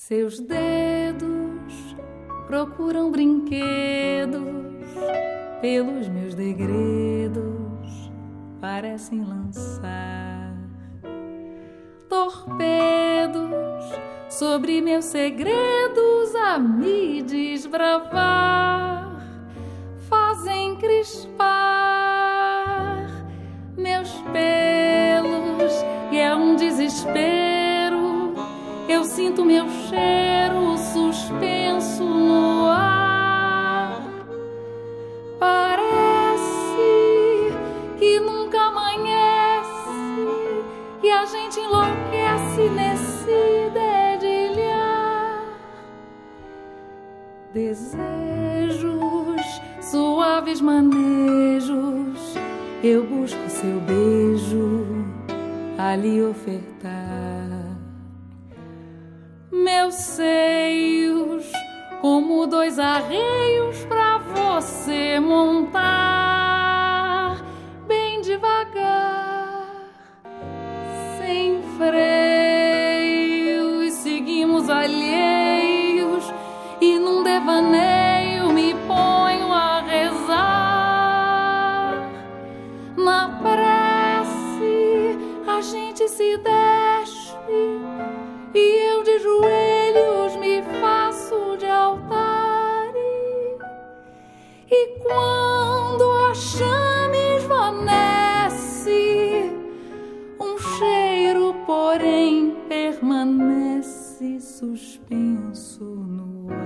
Seus dedos procuram brinquedos, pelos meus degredos parecem lançar torpedos sobre meus segredos a me desbravar. Fazem crispar meus pelos e é um desespero. Eu sinto meu cheiro suspenso no ar. Parece que nunca amanhece e a gente enlouquece nesse dedilhar. Desejos, suaves manejos, eu busco seu beijo a lhe ofertar. Meus seios, como dois arreios pra você montar, bem devagar, sem freio, e seguimos alheios, e num devaneio me ponho a rezar. Na prece a gente se despe e eu de joelhos me faço de altar. E quando a chama esvanece, um cheiro, porém, permanece suspenso no ar.